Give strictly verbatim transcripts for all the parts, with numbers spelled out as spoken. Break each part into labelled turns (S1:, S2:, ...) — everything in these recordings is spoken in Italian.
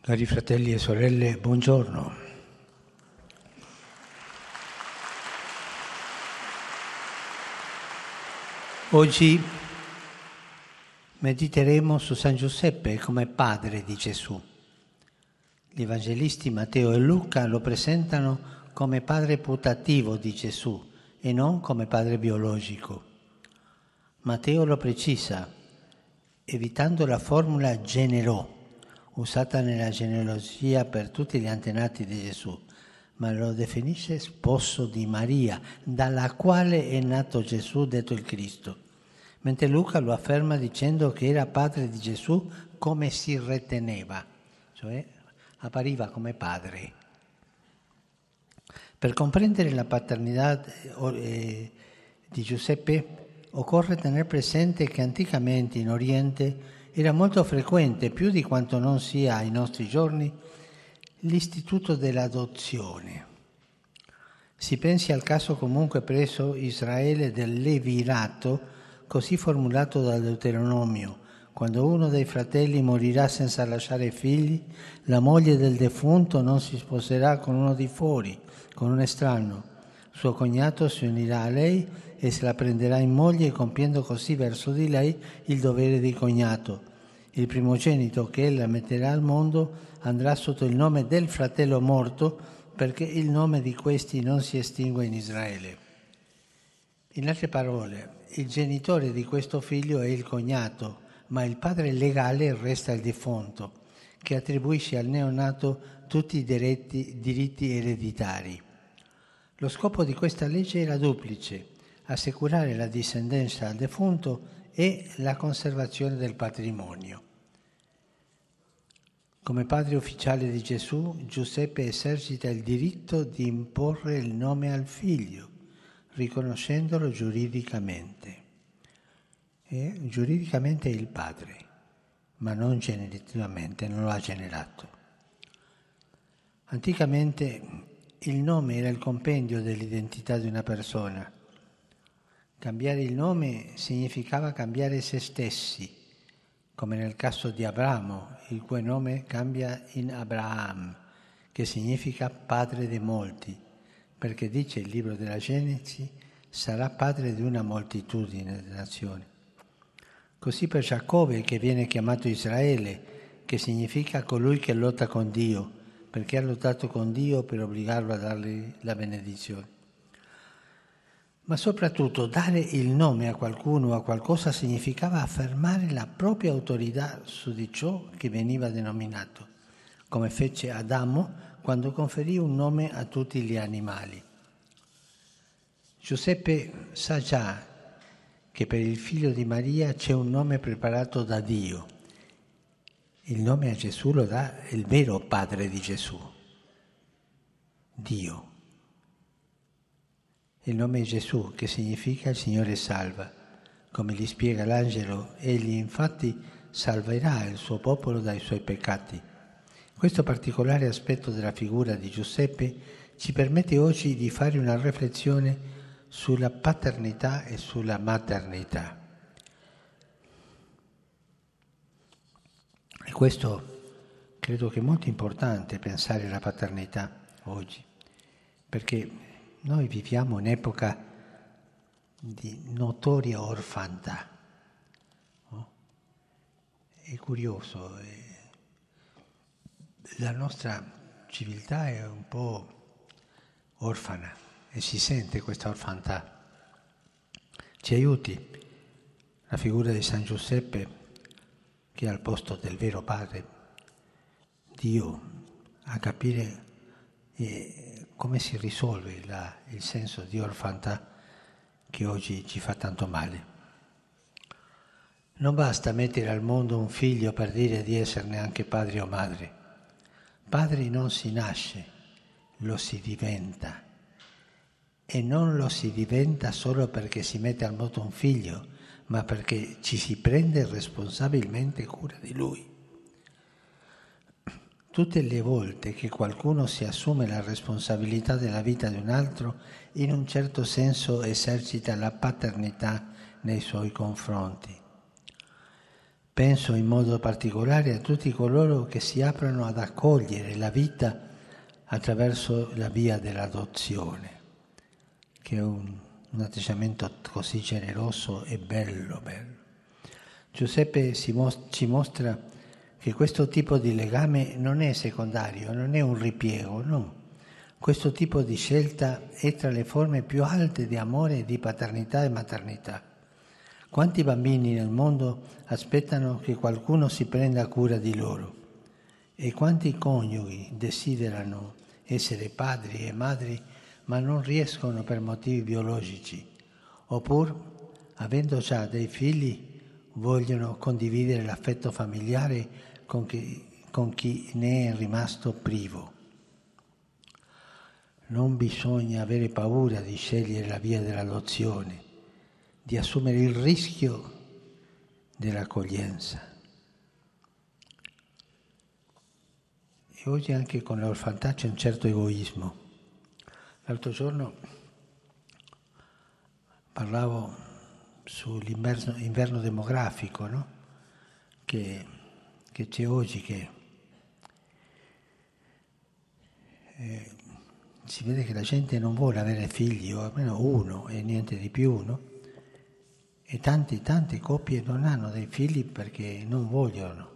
S1: Cari fratelli e sorelle, buongiorno. Oggi mediteremo su San Giuseppe come padre di Gesù. Gli evangelisti Matteo e Luca lo presentano come padre putativo di Gesù e non come padre biologico. Matteo lo precisa, evitando la formula generò, usata nella genealogia per tutti gli antenati di Gesù, ma lo definisce sposo di Maria, dalla quale è nato Gesù, detto il Cristo. Mentre Luca lo afferma dicendo che era padre di Gesù come si riteneva, cioè appariva come padre. Per comprendere la paternità di Giuseppe occorre tenere presente che anticamente in Oriente era molto frequente, più di quanto non sia ai nostri giorni, l'istituto dell'adozione. Si pensi al caso comunque presso Israele del levirato, così formulato dal Deuteronomio: quando uno dei fratelli morirà senza lasciare figli, la moglie del defunto non si sposerà con uno di fuori, con un estraneo. Suo cognato si unirà a lei e se la prenderà in moglie, compiendo così verso di lei il dovere di cognato. Il primogenito che ella metterà al mondo andrà sotto il nome del fratello morto, perché il nome di questi non si estingue in Israele. In altre parole, il genitore di questo figlio è il cognato, ma il padre legale resta il defunto, che attribuisce al neonato tutti i diritti, diritti ereditari. Lo scopo di questa legge era duplice: assicurare la discendenza al defunto e la conservazione del patrimonio. Come padre ufficiale di Gesù, Giuseppe esercita il diritto di imporre il nome al figlio, riconoscendolo giuridicamente. E giuridicamente è il padre, ma non generativamente, non lo ha generato. Anticamente il nome era il compendio dell'identità di una persona. Cambiare il nome significava cambiare se stessi, come nel caso di Abramo, il cui nome cambia in Abraham, che significa padre di molti, perché dice il libro della Genesi, sarà padre di una moltitudine di nazioni. Così per Giacobbe, che viene chiamato Israele, che significa colui che lotta con Dio, perché ha lottato con Dio per obbligarlo a dargli la benedizione. Ma soprattutto dare il nome a qualcuno o a qualcosa significava affermare la propria autorità su di ciò che veniva denominato, come fece Adamo quando conferì un nome a tutti gli animali. Giuseppe sa già che per il figlio di Maria c'è un nome preparato da Dio. Il nome a Gesù lo dà il vero padre di Gesù, Dio. Il nome è Gesù, che significa il Signore salva. Come gli spiega l'angelo, egli infatti salverà il suo popolo dai suoi peccati. Questo particolare aspetto della figura di Giuseppe ci permette oggi di fare una riflessione sulla paternità e sulla maternità. E questo credo che è molto importante, pensare alla paternità oggi, perché noi viviamo un'epoca di notoria orfandà. No? È curioso, eh, la nostra civiltà è un po' orfana e si sente questa orfandà. Ci aiuti la figura di San Giuseppe, che è al posto del vero padre, Dio, a capire eh, come si risolve la, il senso di orfandà che oggi ci fa tanto male. Non basta mettere al mondo un figlio per dire di esserne anche padre o madre. Padri non si nasce, lo si diventa. E non lo si diventa solo perché si mette al mondo un figlio, ma perché ci si prende responsabilmente cura di lui. Tutte le volte che qualcuno si assume la responsabilità della vita di un altro, in un certo senso esercita la paternità nei suoi confronti. Penso in modo particolare a tutti coloro che si aprono ad accogliere la vita attraverso la via dell'adozione, che è un, un atteggiamento così generoso e bello, bello. Giuseppe si mos- ci mostra che questo tipo di legame non è secondario, non è un ripiego, no. Questo tipo di scelta è tra le forme più alte di amore, di paternità e maternità. Quanti bambini nel mondo aspettano che qualcuno si prenda cura di loro? E quanti coniughi desiderano essere padri e madri ma non riescono per motivi biologici? Oppure, avendo già dei figli, vogliono condividere l'affetto familiare con chi, con chi ne è rimasto privo? Non bisogna avere paura di scegliere la via dell'adozione, di assumere il rischio dell'accoglienza. E oggi anche con l'orfandà c'è un certo egoismo. L'altro giorno parlavo sull'inverno demografico, no? che, che c'è oggi, che eh, si vede che la gente non vuole avere figli, o almeno uno e niente di più, no? E tante, tante coppie non hanno dei figli perché non vogliono,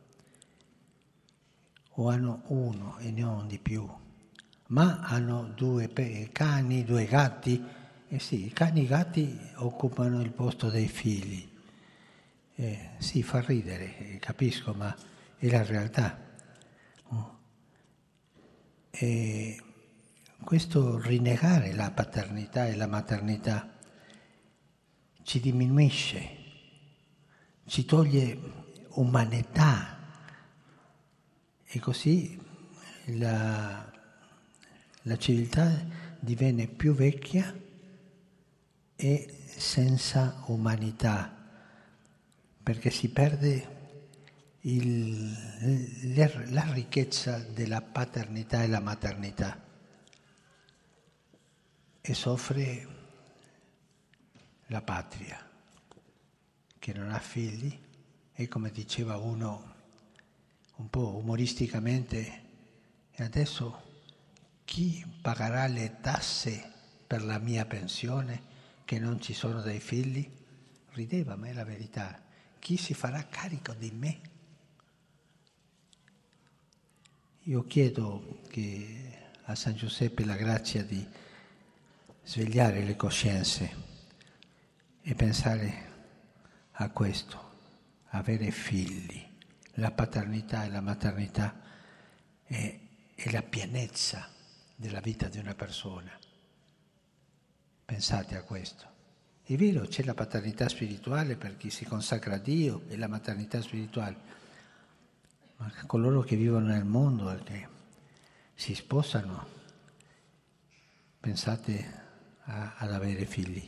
S1: o hanno uno e non di più, ma hanno due cani, due gatti, e sì, i cani e i gatti occupano il posto dei figli. Eh, sì, fa ridere, capisco, ma è la realtà. E questo rinnegare la paternità e la maternità ci diminuisce, ci toglie umanità e così la, la civiltà diviene più vecchia e senza umanità, perché si perde il, la ricchezza della paternità e la maternità e soffre la patria che non ha figli e, come diceva uno un po' umoristicamente, e adesso chi pagherà le tasse per la mia pensione che non ci sono dei figli? Rideva, ma è la verità. Chi si farà carico di me? Io chiedo che a San Giuseppe la grazia di svegliare le coscienze e pensare a questo, avere figli. La paternità e la maternità è, è la pienezza della vita di una persona. Pensate a questo. È vero, c'è la paternità spirituale per chi si consacra a Dio e la maternità spirituale, ma coloro che vivono nel mondo e che si sposano, pensate a, ad avere figli,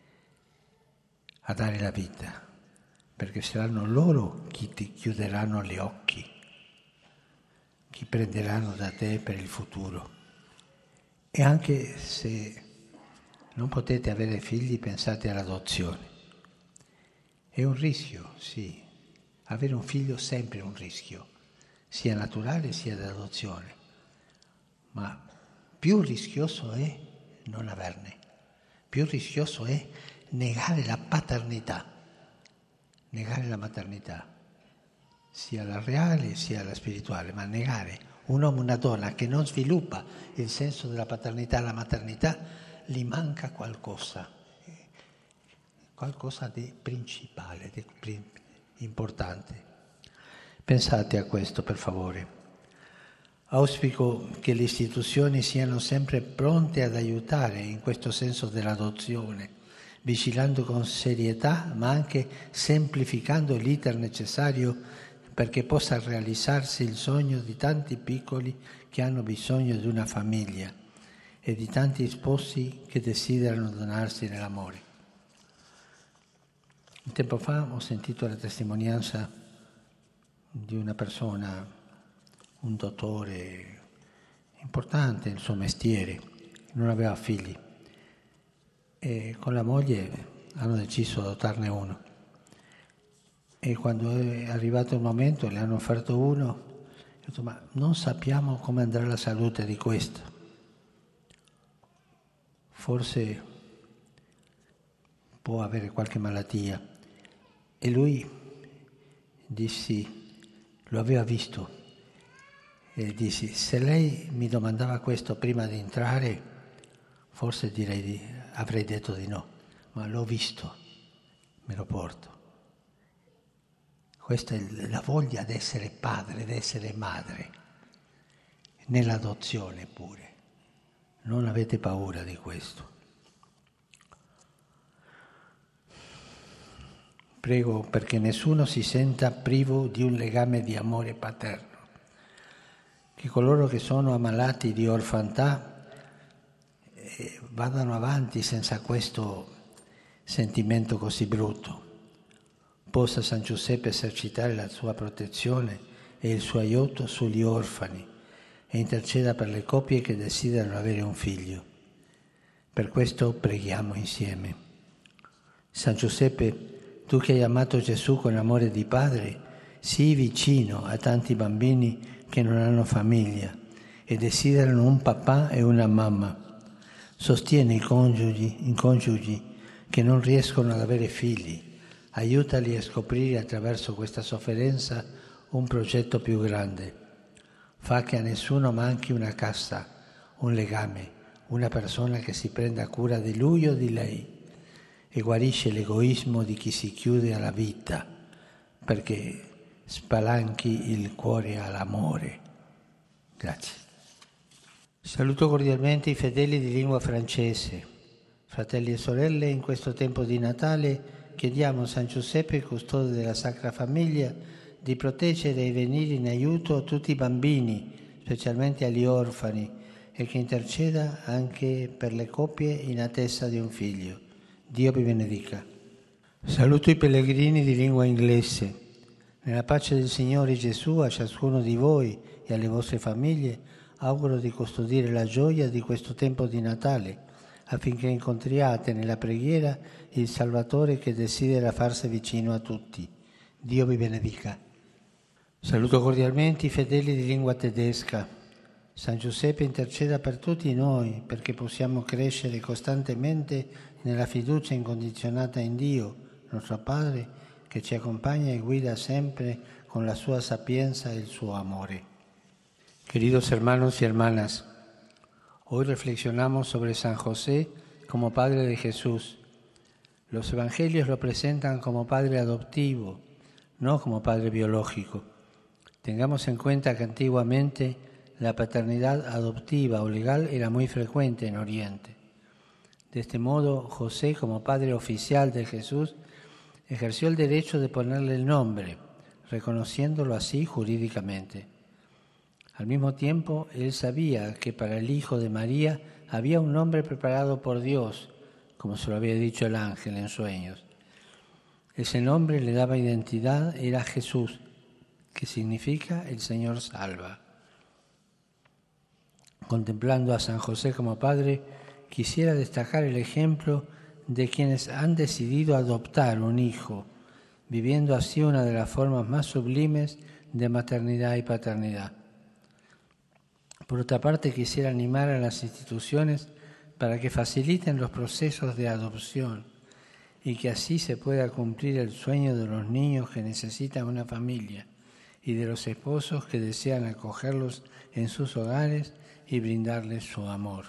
S1: a dare la vita, perché saranno loro chi ti chiuderanno gli occhi, chi prenderanno da te per il futuro. E anche se non potete avere figli, pensate all'adozione. È un rischio, sì. Avere un figlio è sempre un rischio, sia naturale sia d'adozione. Ma più rischioso è non averne, più rischioso è negare la paternità, negare la maternità, sia la reale sia la spirituale, ma negare un uomo e una donna che non sviluppa il senso della paternità e la maternità, gli manca qualcosa, qualcosa di principale, di importante. Pensate a questo, per favore. Auspico che le istituzioni siano sempre pronte ad aiutare in questo senso dell'adozione, vigilando con serietà, ma anche semplificando l'iter necessario perché possa realizzarsi il sogno di tanti piccoli che hanno bisogno di una famiglia e di tanti sposi che desiderano donarsi nell'amore. Un tempo fa ho sentito la testimonianza di una persona, un dottore importante nel suo mestiere, non aveva figli e con la moglie hanno deciso di adottarne uno. E quando è arrivato il momento, le hanno offerto uno, ho detto, ma non sappiamo come andrà la salute di questo. Forse può avere qualche malattia. E lui dissi, lo aveva visto, e dissi, se lei mi domandava questo prima di entrare, forse direi di, avrei detto di no, ma l'ho visto, me lo porto. Questa è la voglia di essere padre, di essere madre, nell'adozione pure. Non avete paura di questo. Prego perché nessuno si senta privo di un legame di amore paterno, che coloro che sono ammalati di orfantà eh, vadano avanti senza questo sentimento così brutto. Possa San Giuseppe esercitare la sua protezione e il suo aiuto sugli orfani e interceda per le coppie che desiderano avere un figlio. Per questo preghiamo insieme. San Giuseppe, tu che hai amato Gesù con amore di padre, sii vicino a tanti bambini che non hanno famiglia e desiderano un papà e una mamma. Sostieni i coniugi, i coniugi che non riescono ad avere figli. Aiutali a scoprire attraverso questa sofferenza un progetto più grande. Fa che a nessuno manchi una casa, un legame, una persona che si prenda cura di lui o di lei e guarisce l'egoismo di chi si chiude alla vita perché spalanchi il cuore all'amore. Grazie. Saluto cordialmente i fedeli di lingua francese. Fratelli e sorelle, in questo tempo di Natale chiediamo a San Giuseppe, custode della Sacra Famiglia, di proteggere e venire in aiuto a tutti i bambini, specialmente agli orfani, e che interceda anche per le coppie in attesa di un figlio. Dio vi benedica. Saluto i pellegrini di lingua inglese. Nella pace del Signore Gesù a ciascuno di voi e alle vostre famiglie auguro di custodire la gioia di questo tempo di Natale, affinché incontriate nella preghiera il Salvatore che desidera farsi vicino a tutti. Dio vi benedica. Saluto cordialmente i fedeli di lingua tedesca. San Giuseppe interceda per tutti noi perché possiamo crescere costantemente nella fiducia incondizionata in Dio, nostro Padre, che ci accompagna e guida sempre con la sua sapienza e il suo amore. Queridos hermanos y hermanas, hoy reflexionamos sobre San José como Padre de Jesús. Los evangelios lo presentan como Padre adoptivo, no como Padre biológico. Tengamos en cuenta que antiguamente la paternidad adoptiva o legal era muy frecuente en Oriente. De este modo, José, como Padre oficial de Jesús, ejerció el derecho de ponerle el nombre, reconociéndolo así jurídicamente. Al mismo tiempo, él sabía que para el hijo de María había un nombre preparado por Dios, como se lo había dicho el ángel en sueños. Ese nombre le daba identidad, era Jesús, que significa el Señor salva. Contemplando a San José como padre, quisiera destacar el ejemplo de quienes han decidido adoptar un hijo, viviendo así una de las formas más sublimes de maternidad y paternidad. Por otra parte, quisiera animar a las instituciones para que faciliten los procesos de adopción y que así se pueda cumplir el sueño de los niños que necesitan una familia y de los esposos que desean acogerlos en sus hogares y brindarles su amor.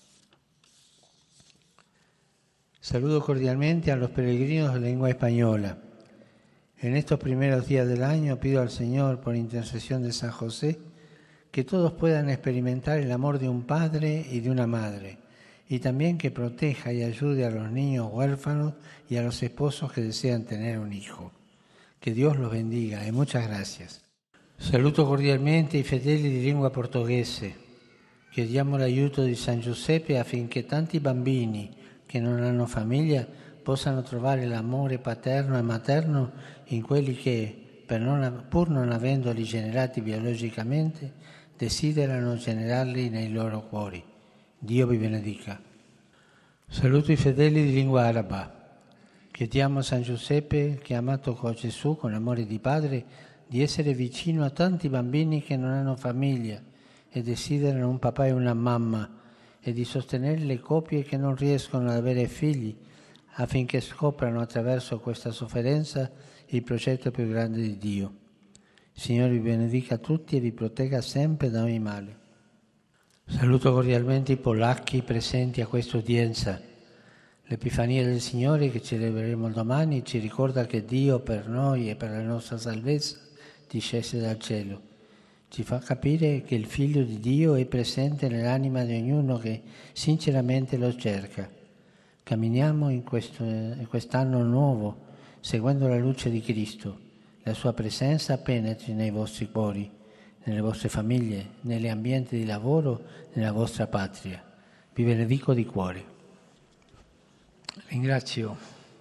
S1: Saludo cordialmente a los peregrinos de lengua española. En estos primeros días del año pido al Señor, por intercesión de San José, que todos puedan experimentar el amor de un padre y de una madre, y también que proteja y ayude a los niños huérfanos y a los esposos que desean tener un hijo. Que Dios los bendiga e muchas gracias. Saluto cordialmente i fedeli di lingua portoghese. Chiediamo l'aiuto di San Giuseppe affinché tanti bambini che non hanno famiglia possano trovare l'amore paterno e materno in quelli che, per non, pur non avendoli generati biologicamente, desiderano generarli nei loro cuori. Dio vi benedica. Saluto i fedeli di lingua araba. Chiediamo a San Giuseppe, che ha amato con Gesù con amore di padre, di essere vicino a tanti bambini che non hanno famiglia e desiderano un papà e una mamma, e di sostenere le coppie che non riescono ad avere figli, affinché scoprano attraverso questa sofferenza il progetto più grande di Dio. Signore vi benedica tutti e vi protegga sempre da ogni male. Saluto cordialmente i polacchi presenti a questa udienza. L'Epifania del Signore che celebreremo domani ci ricorda che Dio per noi e per la nostra salvezza discese dal cielo. Ci fa capire che il Figlio di Dio è presente nell'anima di ognuno che sinceramente lo cerca. Camminiamo in, questo, in quest'anno nuovo, seguendo la luce di Cristo. La sua presenza penetri nei vostri cuori, nelle vostre famiglie, negli ambienti di lavoro, nella vostra patria. Vi benedico di cuore. Ringrazio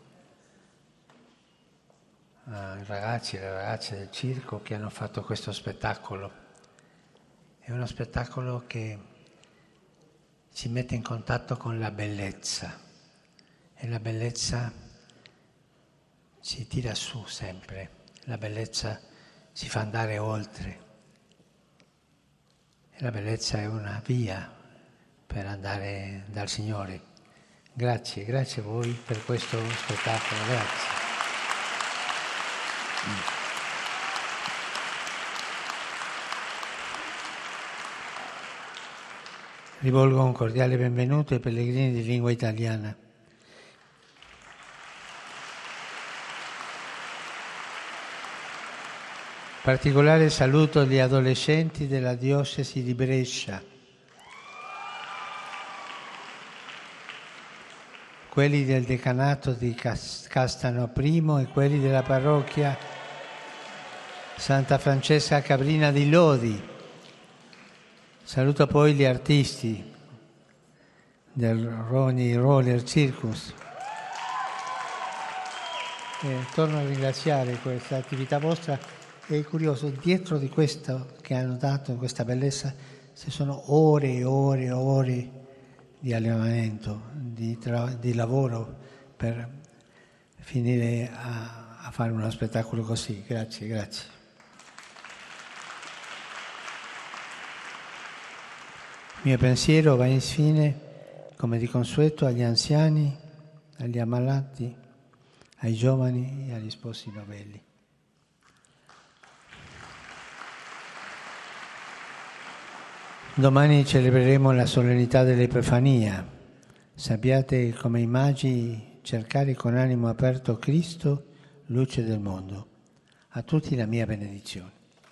S1: uh, i ragazzi e le ragazze del circo che hanno fatto questo spettacolo. È uno spettacolo che ci mette in contatto con la bellezza e la bellezza ci tira su sempre, la bellezza ci fa andare oltre e la bellezza è una via per andare dal Signore. Grazie, grazie a voi per questo spettacolo, grazie. Rivolgo un cordiale benvenuto ai pellegrini di lingua italiana. Particolare saluto agli adolescenti della diocesi di Brescia, quelli del decanato di Castano I e quelli della parrocchia Santa Francesca Cabrina di Lodi. Saluto poi gli artisti del Roni Roller Circus. E torno a ringraziare questa attività vostra. È curioso, dietro di questo che hanno dato, in questa bellezza, ci sono ore e ore e ore di allenamento, di, tra- di lavoro per finire a, a fare uno spettacolo così. Grazie, grazie. Il mio pensiero va infine, come di consueto, agli anziani, agli ammalati, ai giovani e agli sposi novelli. Domani celebreremo la solennità dell'Epifania. Sappiate come i magi cercare con animo aperto Cristo, luce del mondo. A tutti la mia benedizione.